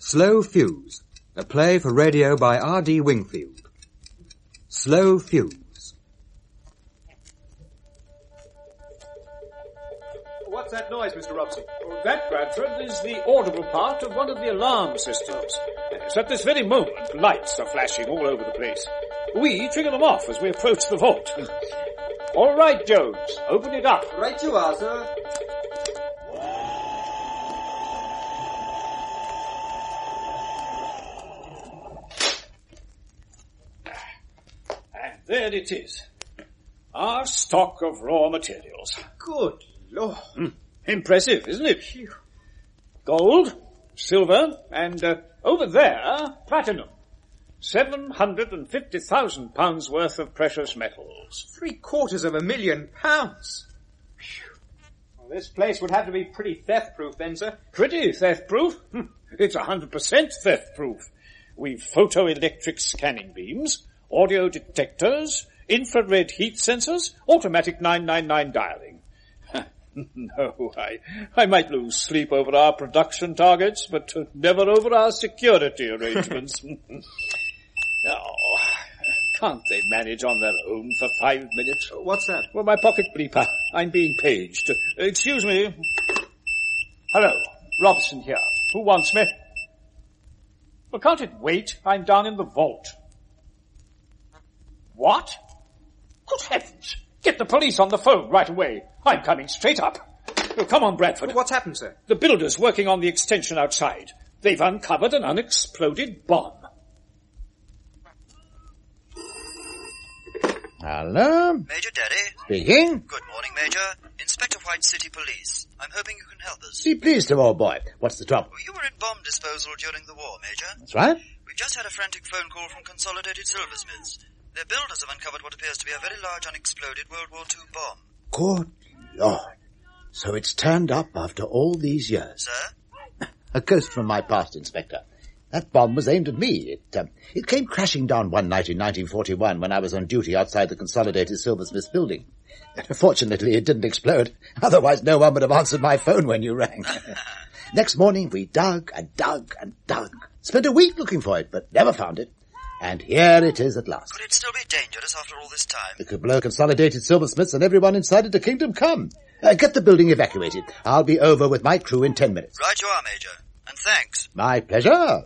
Slow Fuse, a play for radio by R.D. Wingfield. Slow Fuse. What's that noise, Mr. Robson? Well, that, Bradford, is the audible part of one of the alarm systems. So at this very moment, lights are flashing all over the place. We trigger them off as we approach the vault. All right, Jones, open it up. Right you are, sir. And there it is. Our stock of raw materials. Good Lord. Impressive, isn't it? Gold, silver, and over there, platinum. 750,000 pounds worth of precious metals. £750,000. Well, this place would have to be pretty theft-proof then, sir. Pretty theft-proof? It's 100% theft-proof. We've photoelectric scanning beams, audio detectors, infrared heat sensors, automatic 999 dialing. No, I might lose sleep over our production targets, but never over our security arrangements. Oh, can't they manage on their own for 5 minutes? What's that? Well, my pocket bleeper. I'm being paged. Excuse me. Hello, Robson here. Who wants me? Well, can't it wait? I'm down in the vault. What? Good heavens! Get the police on the phone right away. I'm coming straight up. Oh, come on, Bradford. What's happened, sir? The builders working on the extension outside. They've uncovered an unexploded bomb. Hello? Major Derry? Speaking? Good morning, Major. Inspector White City Police. I'm hoping you can help us. Be pleased to, old boy. What's the trouble? You were in bomb disposal during the war, Major. That's right. We've just had a frantic phone call from Consolidated Silversmiths. Their builders have uncovered what appears to be a very large unexploded World War II bomb. Good Lord. So it's turned up after all these years. Sir? A ghost from my past, Inspector. That bomb was aimed at me. It came crashing down one night in 1941 when I was on duty outside the Consolidated Silversmiths building. Fortunately, it didn't explode. Otherwise, no one would have answered my phone when you rang. Next morning, we dug and dug and dug. Spent a week looking for it, but never found it. And here it is at last. Could it still be dangerous after all this time? It could blow Consolidated Silversmiths and everyone inside it to kingdom come. Get the building evacuated. I'll be over with my crew in 10 minutes. Right you are, Major. And thanks. My pleasure.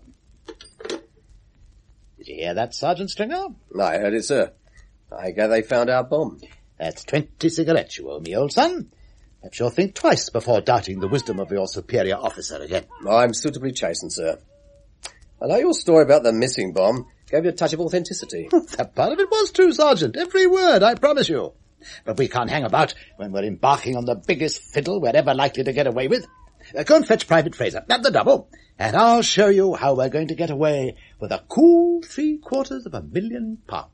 Did you hear that, Sergeant Stringer? I heard it, sir. I gather they found our bomb. That's 20 cigarettes you owe me, old son. Perhaps you'll think twice before doubting the wisdom of your superior officer again. I'm suitably chastened, sir. I know your story about the missing bomb gave you a touch of authenticity. That part of it was true, Sergeant. Every word, I promise you. But we can't hang about when we're embarking on the biggest fiddle we're ever likely to get away with. Go and fetch Private Fraser at the double, and I'll show you how we're going to get away with a cool £750,000.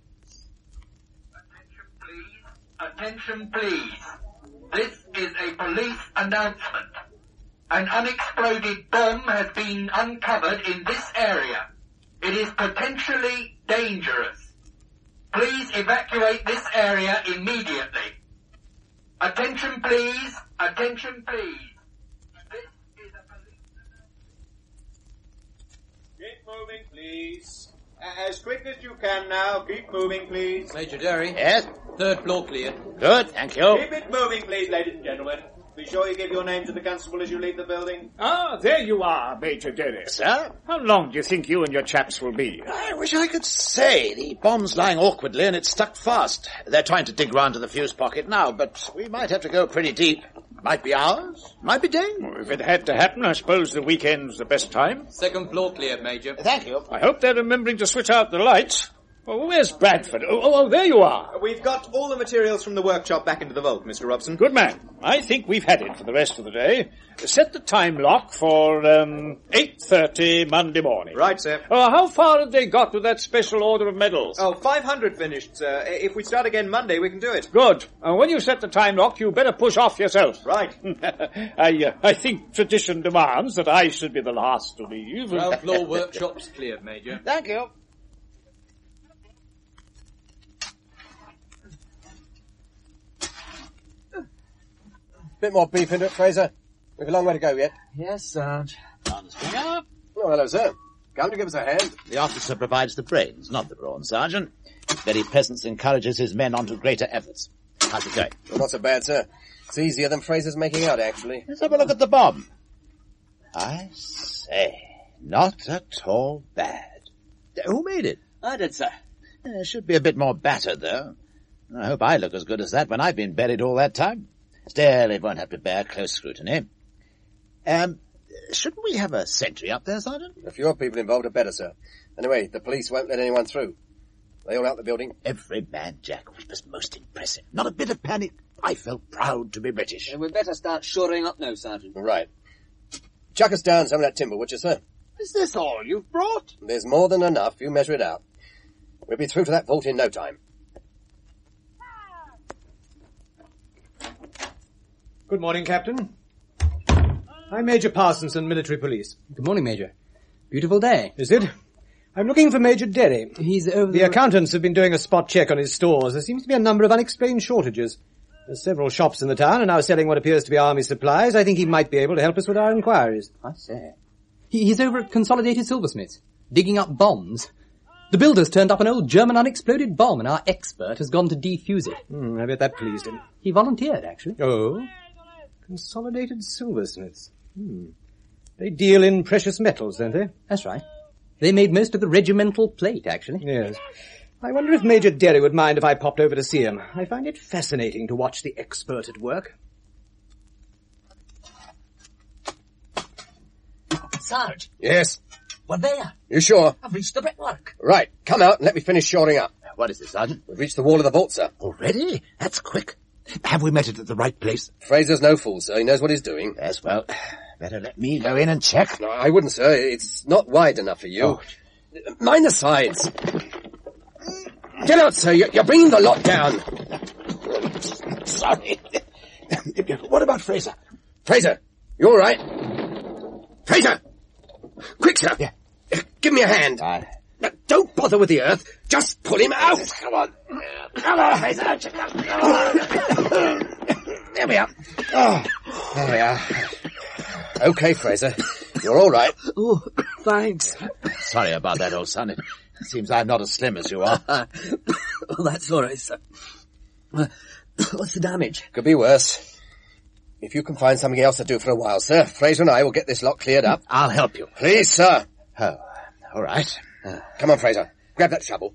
Attention, please. This is a police announcement. An unexploded bomb has been uncovered in this area. It is potentially dangerous. Please evacuate this area immediately. Attention, please. Attention, please. This is a police announcement. Keep moving, please. As quick as you can now. Keep moving, please. Major Derry. Yes? Third floor cleared. Good, thank you. Keep it moving, please, ladies and gentlemen. Be sure you give your name to the constable as you leave the building. Ah, there you are, Major Derry. Sir? How long do you think you and your chaps will be? I wish I could say. The bomb's lying awkwardly and it's stuck fast. They're trying to dig round to the fuse pocket now, but we might have to go pretty deep. Might be hours, might be days. Well, if it had to happen, I suppose the weekend's the best time. Second floor cleared, Major. Thank you. I hope they're remembering to switch out the lights. Well, where's Bradford? Oh, there you are. We've got all the materials from the workshop back into the vault, Mr. Robson. Good man. I think we've had it for the rest of the day. Set the time lock for 8:30 Monday morning. Right, sir. How far have they got with that special order of medals? 500 finished, sir. If we start again Monday, we can do it. Good. When you set the time lock, you better push off yourself. Right. I think tradition demands that I should be the last to leave. Ground floor workshop's cleared, Major. Thank you. Bit more beef into it, Fraser. We've a long way to go yet. Yes, Sarge. On, Stringer. Oh, hello, sir. Come to give us a hand. The officer provides the brains, not the brawn, Sergeant. His very presence encourages his men onto greater efforts. How's it going? Well, not so bad, sir. It's easier than Fraser's making out, actually. Let's have a look at the bomb. I say, not at all bad. Who made it? I did, sir. It should be a bit more battered, though. I hope I look as good as that when I've been buried all that time. Still, it won't have to bear close scrutiny. Shouldn't we have a sentry up there, Sergeant? A fewer people involved are better, sir. Anyway, the police won't let anyone through. They all out the building? Every man, Jack, which was most impressive. Not a bit of panic. I felt proud to be British. We'd better start shoring up now, Sergeant. Right. Chuck us down some of that timber, would you, sir? Is this all you've brought? There's more than enough. You measure it out. We'll be through to that vault in no time. Good morning, Captain. I'm Major Parsonson, Military Police. Good morning, Major. Beautiful day. Is it? I'm looking for Major Derry. He's over The accountants have been doing a spot check on his stores. There seems to be a number of unexplained shortages. There's several shops in the town are now selling what appears to be army supplies. I think he might be able to help us with our inquiries. I say. He's over at Consolidated Silversmiths, digging up bombs. The builders turned up an old German unexploded bomb, and our expert has gone to defuse it. I bet that pleased him. He volunteered, actually. Oh? Consolidated Silversmiths. They deal in precious metals, don't they? That's right. They made most of the regimental plate, actually. Yes. I wonder if Major Derry would mind if I popped over to see him. I find it fascinating to watch the expert at work. Sarge, Yes. we're there. You sure? I've reached the brickwork. Right. Come out and let me finish shoring up. What is it, Sergeant? We've reached the wall of the vault, sir. Already? That's quick. Have we met it at the right place? Fraser's no fool, sir. He knows what he's doing. Yes, well, better let me go in and check. No, I wouldn't, sir. It's not wide enough for you. Oh. Mind the sides. Get out, sir. You're bringing the lot down. Sorry. What about Fraser? Fraser, you all right? Fraser! Quick, sir. Yeah. Give me a hand. Now, don't bother with the earth. Just pull him out. Come on. Come on, Fraser. There we are. Oh, there we are. Okay, Fraser. You're all right. Oh, thanks. Sorry about that, old son. It seems I'm not as slim as you are. Oh, that's all right, sir. What's the damage? Could be worse. If you can find something else to do for a while, sir, Fraser and I will get this lot cleared up. I'll help you. Please, sir. Oh, all right. Come on, Fraser. Grab that shovel.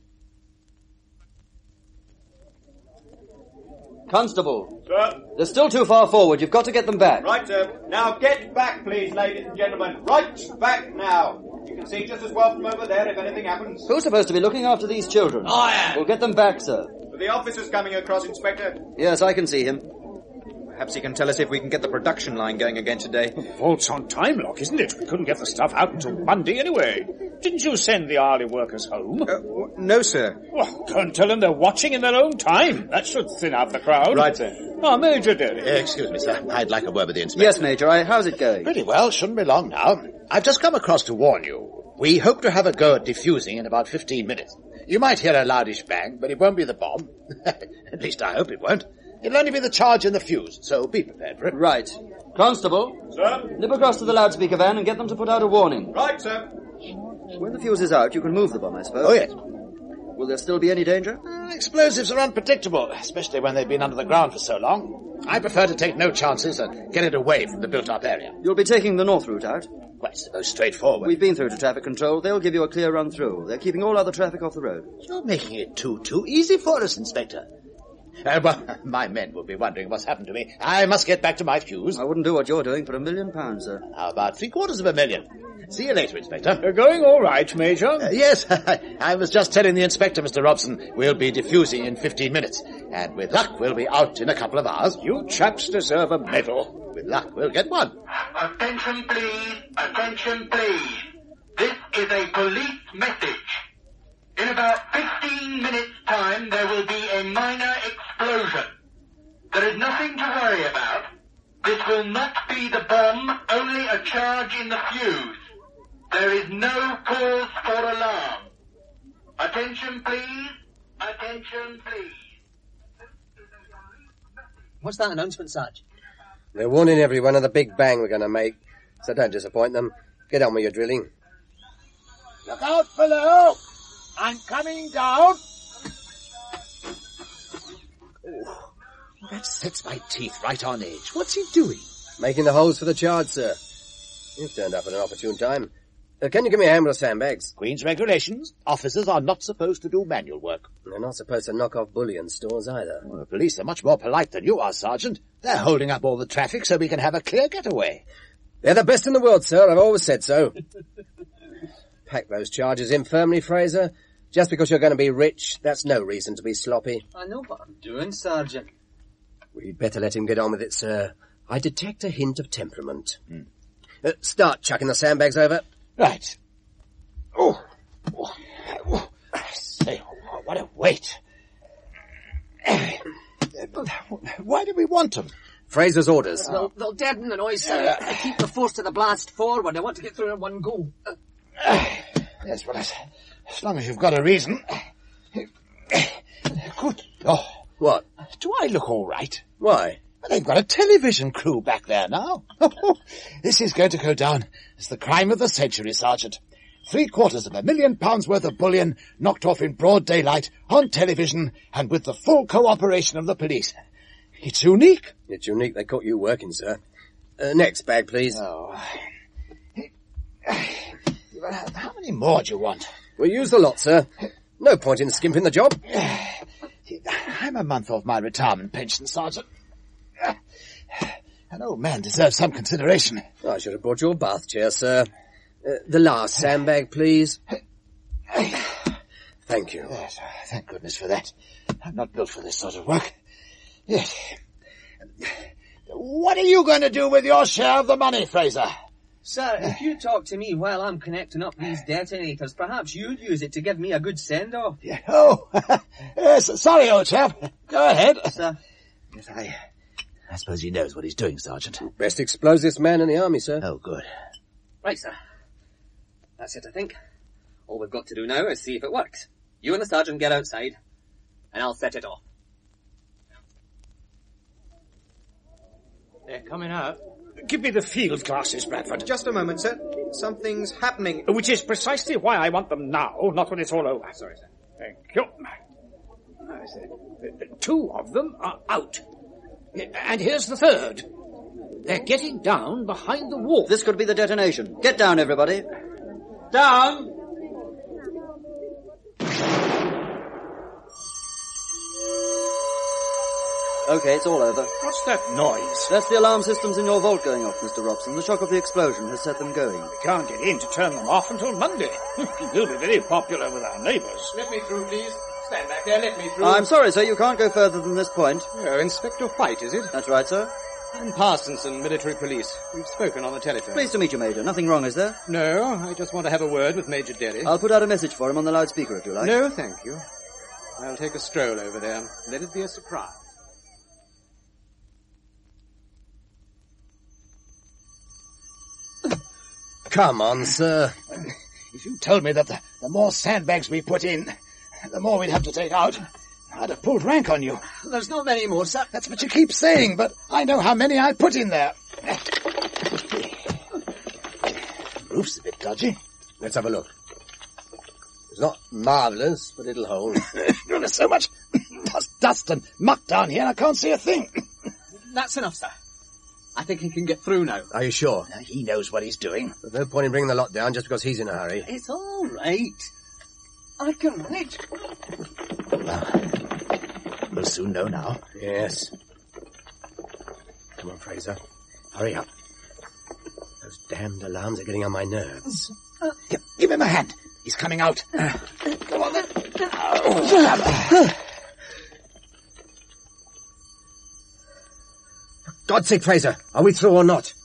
Constable. Sir. They're still too far forward. You've got to get them back. Right, sir. Now get back, please, ladies and gentlemen. Right back now. You can see just as well from over there if anything happens. Who's supposed to be looking after these children? I am. We'll get them back, sir. The officer's coming across, Inspector. Yes, I can see him. Perhaps he can tell us if we can get the production line going again today. Vault's on time lock, isn't it? We couldn't get the stuff out until Monday anyway. Didn't you send the hourly workers home? No, sir. Well, go and tell them they're watching in their own time. That should thin out the crowd. Right, sir. Ah, Major Derry. Excuse me, sir. I'd like a word with the inspector. Yes, Major. How's it going? Pretty well. Shouldn't be long now. I've just come across to warn you. We hope to have a go at defusing in about 15 minutes. You might hear a loudish bang, but it won't be the bomb. At least I hope it won't. It'll only be the charge and the fuse, so be prepared for it. Right. Constable. Sir. Nip across to the loudspeaker van and get them to put out a warning. Right, sir. When the fuse is out, you can move the bomb, I suppose. Oh, yes. Will there still be any danger? Explosives are unpredictable, especially when they've been under the ground for so long. I prefer to take no chances and get it away from the built-up area. You'll be taking the north route out? Well, it's the most straightforward. We've been through to traffic control. They'll give you a clear run through. They're keeping all other traffic off the road. You're making it too easy for us, Inspector. Well, my men will be wondering what's happened to me. I must get back to my fuse. I wouldn't do what you're doing for £1 million, sir. How about $750,000? See you later, Inspector. You're going all right, Major? Yes, I was just telling the Inspector, Mr. Robson, we'll be defusing in 15 minutes. And with luck, we'll be out in a couple of hours. You chaps deserve a medal. With luck, we'll get one. Attention, please. Attention, please. This is a police message. In about 15 minutes' time, there will be a minor explosion. There is nothing to worry about. This will not be the bomb, only a charge in the fuse. There is no cause for alarm. Attention, please. Attention, please. What's that announcement, Sarge? They're warning everyone of the big bang we're going to make, so don't disappoint them. Get on with your drilling. Look out below! I'm coming down! Oh, that sets my teeth right on edge. What's he doing? Making the holes for the charge, sir. You've turned up at an opportune time. Can you give me a hand with the sandbags? Queen's regulations. Officers are not supposed to do manual work. They're not supposed to knock off bullion stores either. Well, the police are much more polite than you are, Sergeant. They're holding up all the traffic so we can have a clear getaway. They're the best in the world, sir. I've always said so. Pack those charges in firmly, Fraser. Just because you're going to be rich, that's no reason to be sloppy. I know what I'm doing, Sergeant. We'd better let him get on with it, sir. I detect a hint of temperament. Start chucking the sandbags over. Right. Oh. Say, what a weight. Why do we want them? Fraser's orders. They'll deaden the noise, sir. They keep the force of the blast forward. I want to get through in one go. Yes, well, as long as you've got a reason. Good Lord. What? Do I look all right? Why? Well, they've got a television crew back there now. This is going to go down as the crime of the century, Sergeant. £750,000 worth of bullion knocked off in broad daylight on television and with the full cooperation of the police. It's unique. It's unique they caught you working, sir. Next bag, please. Oh. How many more do you want? We'll use the lot, sir. No point in skimping the job. I'm a month off my retirement pension, Sergeant. An old man deserves some consideration. I should have brought you a bath chair, sir. The last sandbag, please. Thank you. Yes, thank goodness for that. I'm not built for this sort of work. Yes. What are you going to do with your share of the money, Fraser? Sir, if you talk to me while I'm connecting up these detonators, perhaps you'd use it to give me a good send-off. Yeah. Oh, yes, sorry, old chap. Go ahead. Sir. Yes, I suppose he knows what he's doing, Sergeant. Best explosives man in the army, sir. Oh, good. Right, sir. That's it, I think. All we've got to do now is see if it works. You and the sergeant get outside, and I'll set it off. They're coming out. Give me the field glasses, Bradford. Just a moment, sir. Something's happening. Which is precisely why I want them now, not when it's all over. Sorry, sir. Thank you. Two of them are out. And here's the third. They're getting down behind the wall. This could be the detonation. Get down, everybody. Down! Okay, it's all over. What's that noise? That's the alarm systems in your vault going off, Mr. Robson. The shock of the explosion has set them going. We can't get in to turn them off until Monday. We'll be very popular with our neighbours. Let me through, please. Stand back there, let me through. I'm sorry, sir, you can't go further than this point. Oh, Inspector White, is it? That's right, sir. I'm Parsonson, military police. We've spoken on the telephone. Pleased to meet you, Major. Nothing wrong, is there? No, I just want to have a word with Major Derry. I'll put out a message for him on the loudspeaker if you like. No, thank you. I'll take a stroll over there. Let it be a surprise. Come on, sir. If you told me that the more sandbags we put in, the more we'd have to take out, I'd have pulled rank on you. There's not many more, sir. That's what you keep saying, but I know how many I put in there. Roof's a bit dodgy. Let's have a look. It's not marvellous, but it'll hold. There's so much dust and muck down here, I can't see a thing. That's enough, sir. I think he can get through now. Are you sure? Now, he knows what he's doing. There's no point in bringing the lot down just because he's in a hurry. It's all right. I can manage. We'll soon know now. Yes. Come on, Fraser. Hurry up. Those damned alarms are getting on my nerves. Give him a hand. He's coming out. Go on then. God's sake, Fraser, are we through or not?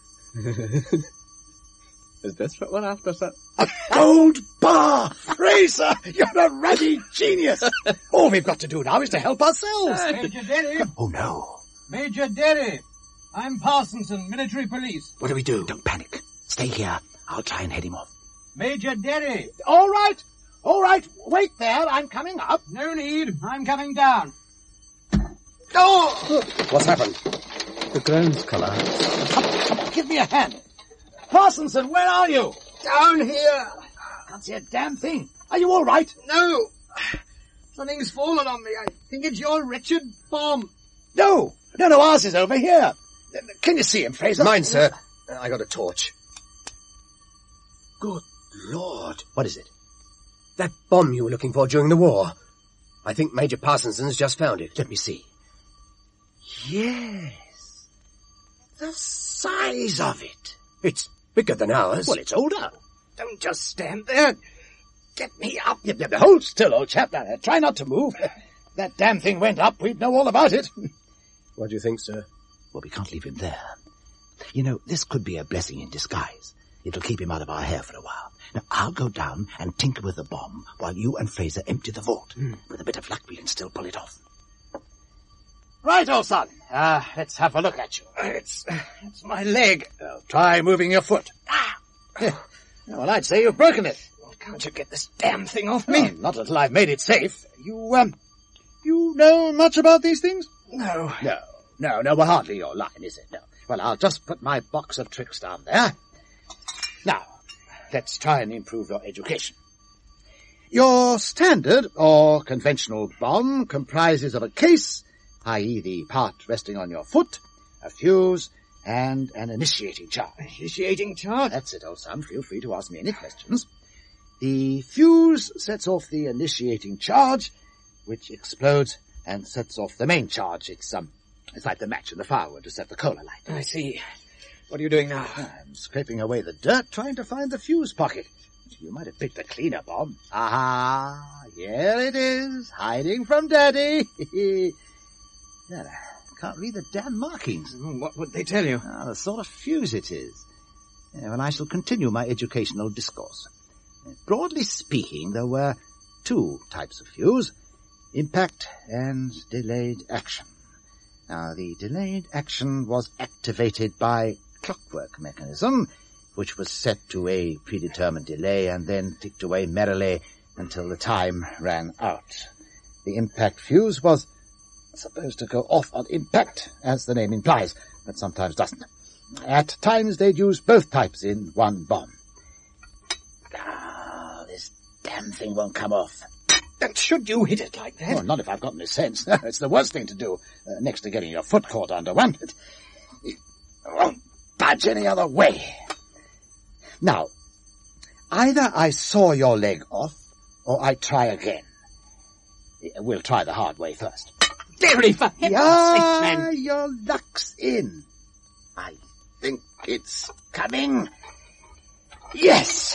Is this what we're after, sir? A gold bar! Fraser, you're a ruddy genius. All we've got to do now is to help ourselves. Major Derry. Oh, no. Major Derry. I'm Parsonson, military police. What do we do? Don't panic. Stay here. I'll try and head him off. Major Derry. All right. All right. Wait there. I'm coming up. No need. I'm coming down. Oh! What's happened? The ground's collapsed. Come on, give me a hand. Parsonson, where are you? Down here. Can't see a damn thing. Are you all right? No! Something's fallen on me. I think it's your wretched bomb. No, ours is over here. Can you see him, Fraser? Mine, sir. I got a torch. Good Lord. What is it? That bomb you were looking for during the war. I think Major Parsonson's just found it. Let me see. Yes. The size of it. It's bigger than ours. Well, it's older. Don't just stand there. Get me up. Hold still, old chap. Now, try not to move. If that damn thing went up, we'd know all about it. What do you think, sir? Well, we can't leave him there. You know, this could be a blessing in disguise. It'll keep him out of our hair for a while. Now, I'll go down and tinker with the bomb while you and Fraser empty the vault. With a bit of luck, we can still pull it off. Right, old son. Let's have a look at you. It's my leg. Try moving your foot. Well, I'd say you've broken it. Well, can't you get this damn thing off me? Oh, not until I've made it safe. You know much about these things? No. No, well, hardly your line, is it? No. Well, I'll just put my box of tricks down there. Now, let's try and improve your education. Your standard or conventional bomb comprises of a case, i.e. the part resting on your foot, a fuse, and an initiating charge. Initiating charge? That's it, old son. Feel free to ask me any questions. The fuse sets off the initiating charge, which explodes and sets off the main charge. It's like the match in the firewood to set the cola light. I see. What are you doing now? I'm scraping away the dirt, trying to find the fuse pocket. You might have picked the cleaner bomb. Aha! Here it is, hiding from Daddy. I can't read the damn markings. What would they tell you? The sort of fuse it is. Well, I shall continue my educational discourse. Broadly speaking, there were two types of fuse: impact and delayed action. Now, the delayed action was activated by clockwork mechanism, which was set to a predetermined delay and then ticked away merrily until the time ran out. The impact fuse was supposed to go off on impact, as the name implies, but sometimes doesn't. At times they'd use both types in one bomb. This damn thing won't come off. And should you hit it like that? Oh, not if I've got any sense. It's the worst thing to do, next to getting your foot caught under one. It won't budge any other way. Now, either I saw your leg off, or I try again. We'll try the hard way first. Derry, for heaven's sake, man! Your luck's in. I think it's coming. Yes!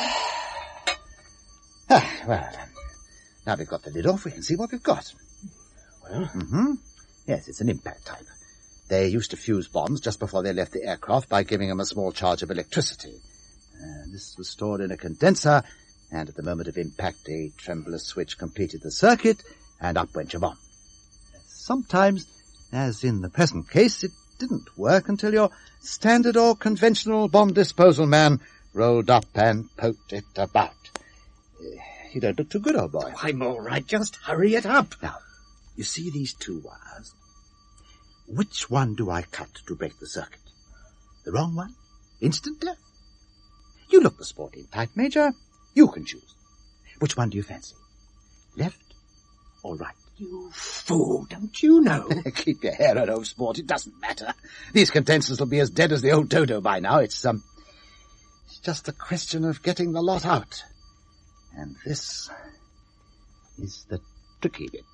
Well, now we've got the lid off, we can see what we've got. Well? Yes, it's an impact type. They used to fuse bombs just before they left the aircraft by giving them a small charge of electricity. This was stored in a condenser, and at the moment of impact, a tremulous switch completed the circuit, and up went your bomb. Sometimes, as in the present case, it didn't work until your standard or conventional bomb disposal man rolled up and poked it about. You don't look too good, old boy. I'm all right. Just hurry it up. Now, you see these two wires? Which one do I cut to break the circuit? The wrong one? Instant death? You look the sporting type, Major. You can choose. Which one do you fancy? Left or right? You fool, don't you know? Keep your hair out, old sport. It doesn't matter. These condensers will be as dead as the old dodo by now. It's just a question of getting the lot out. And this is the tricky bit.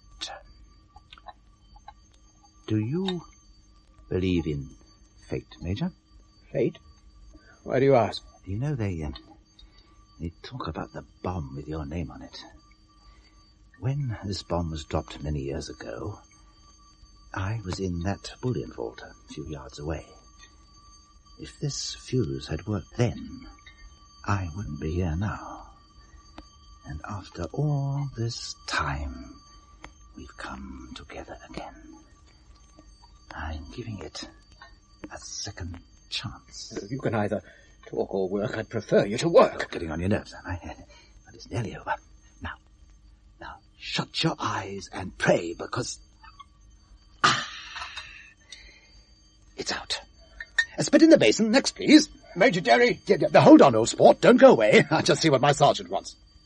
Do you believe in fate, Major? Fate? Why do you ask? You know, they talk about the bomb with your name on it. When this bomb was dropped many years ago, I was in that bullion vault a few yards away. If this fuse had worked then, I wouldn't be here now. And after all this time, we've come together again. I'm giving it a second chance. You can either talk or work. I'd prefer you to work. I'm getting on your nerves, am I? But it's nearly over. Now, shut your eyes and pray, because... It's out. Spit in the basin. Next, please. Major Derry. Hold on, old sport. Don't go away. I'll just see what my sergeant wants.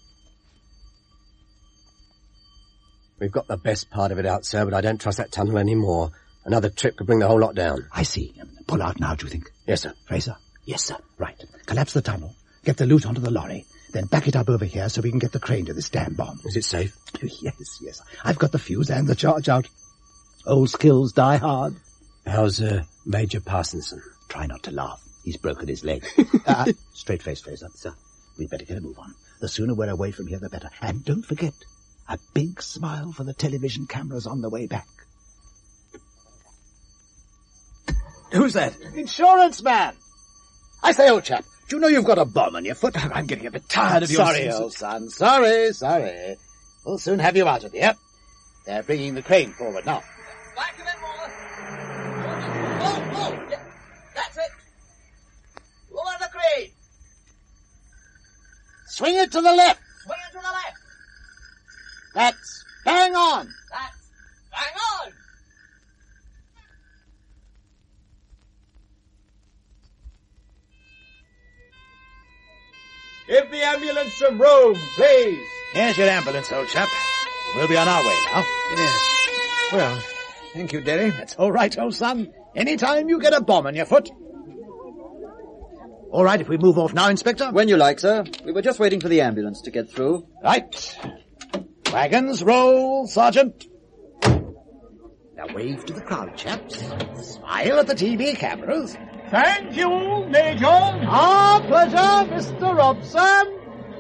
We've got the best part of it out, sir, but I don't trust that tunnel anymore. Another trip could bring the whole lot down. I see. Pull out now, do you think? Yes, sir. Fraser? Yes, sir. Right. Collapse the tunnel. Get the loot onto the lorry. Then back it up over here so we can get the crane to this damn bomb. Is it safe? Yes. I've got the fuse and the charge out. Old skills die hard. How's Major Parsonson? Try not to laugh. He's broken his leg. Straight face, Fraser. Sir, we'd better get a move on. The sooner we're away from here, the better. And don't forget, a big smile for the television cameras on the way back. Who's that? Insurance man! I say, old chap, do you know you've got a bomb on your foot? I'm getting a bit tired of your... Sorry, old son. Sorry. We'll soon have you out of here. They're bringing the crane forward now. Back a bit more. Oh, yeah, that's it. Lower the crane. Swing it to the left. Swing it to the left. That's bang on. That's bang on. Give the ambulance some room, please. Here's your ambulance, old chap. We'll be on our way now. Yes. Well, thank you, Derry. That's all right, old son. Anytime you get a bomb on your foot. All right, if we move off now, Inspector? When you like, sir. We were just waiting for the ambulance to get through. Right. Wagons roll, Sergeant. Now wave to the crowd, chaps. Smile at the TV cameras. Thank you, Major. Our pleasure, Mr. Robson.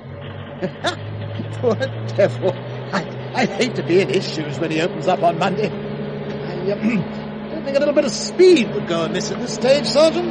Poor devil. I hate to be in his shoes when he opens up on Monday. I think a little bit of speed would go amiss at this stage, Sergeant.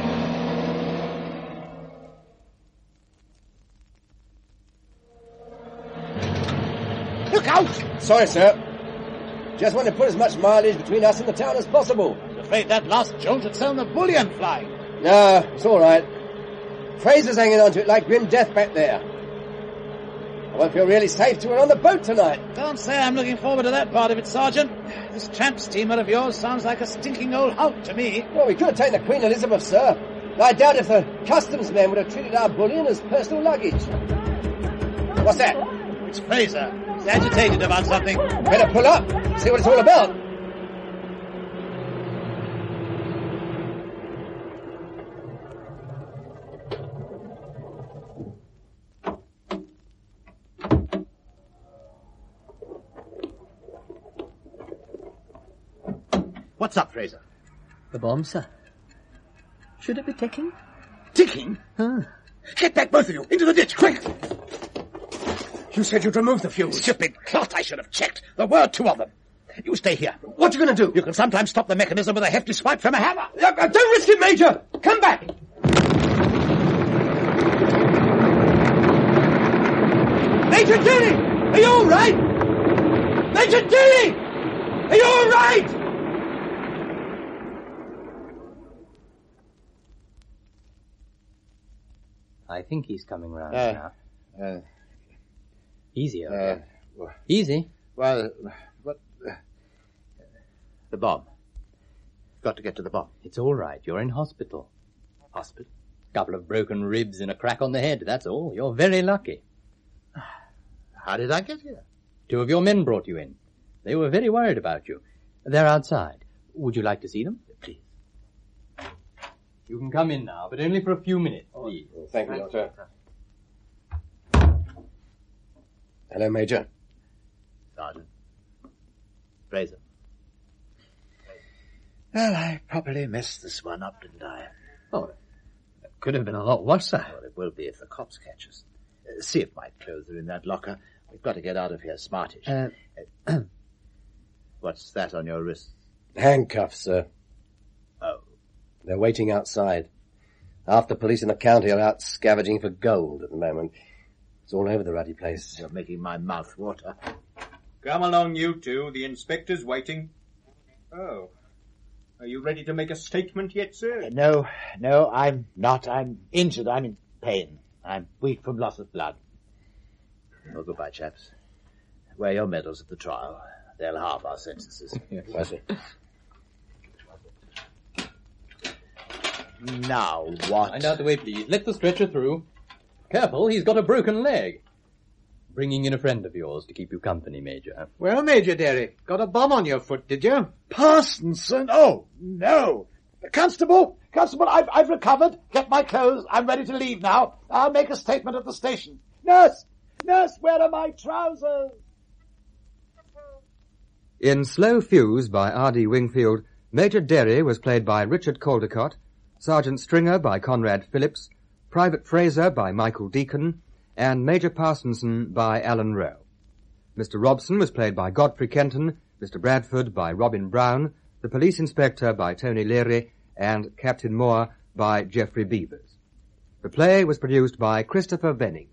Look out! Sorry, sir. Just want to put as much mileage between us and the town as possible. I was afraid that last jolt had sent the bullion flying. No, it's all right. Fraser's hanging on to it like grim death back there. I won't feel really safe till we're on the boat tonight. Don't say I'm looking forward to that part of it, Sergeant. This tramp steamer of yours sounds like a stinking old hulk to me. Well, we could have taken the Queen Elizabeth, sir. I doubt if the customs men would have treated our bullion as personal luggage. What's that? It's Fraser. He's agitated about something. Better pull up, see what it's all about. What's up, Fraser? The bomb, sir. Should it be ticking? Ticking? Get back, both of you, into the ditch, quick! You said you'd remove the fuse. Stupid clot, I should have checked. There were two of them. You stay here. What are you going to do? You can sometimes stop the mechanism with a hefty swipe from a hammer. Don't risk it, Major! Come back! Major Derry! Are you all right? Major Derry! Are you all right? I think he's coming round now. Easy over there. Easy. Well, what? The bomb. Got to get to the bomb. It's all right. You're in hospital. Hospital? Couple of broken ribs and a crack on the head, that's all. You're very lucky. How did I get here? 2 of your men brought you in. They were very worried about you. They're outside. Would you like to see them? Please. You can come in now, but only for a few minutes, please. Thank you, Doctor. Hello, Major. Sergeant. Fraser. Well, I properly messed this one up, didn't I? Oh, that could have been a lot worse, sir. Well, it will be if the cops catch us. See if my clothes are in that locker. We've got to get out of here smartish. What's that on your wrist? Handcuffs, sir. Oh. They're waiting outside. Half the police in the county are out scavenging for gold at the moment. It's all over the ruddy place. You're making my mouth water. Come along, you two. The inspector's waiting. Oh. Are you ready to make a statement yet, sir? No, I'm not. I'm injured. I'm in pain. I'm weak from loss of blood. Well, goodbye, chaps. Wear your medals at the trial. They'll halve our sentences. I see. Now what? Find out the way, please. Let the stretcher through. Careful, he's got a broken leg. Bringing in a friend of yours to keep you company, Major. Well, Major Derry, got a bomb on your foot, did you? Parsonson? Oh, no. Constable, I've recovered. Get my clothes. I'm ready to leave now. I'll make a statement at the station. Nurse, where are my trousers? In Slow Fuse by R.D. Wingfield, Major Derry was played by Richard Caldecott, Sergeant Stringer by Conrad Phillips, Private Fraser by Michael Deacon, and Major Parsonson by Alan Rowe. Mr. Robson was played by Godfrey Kenton, Mr. Bradford by Robin Brown, the Police Inspector by Tony Leary, and Captain Moore by Geoffrey Beavers. The play was produced by Christopher Venning.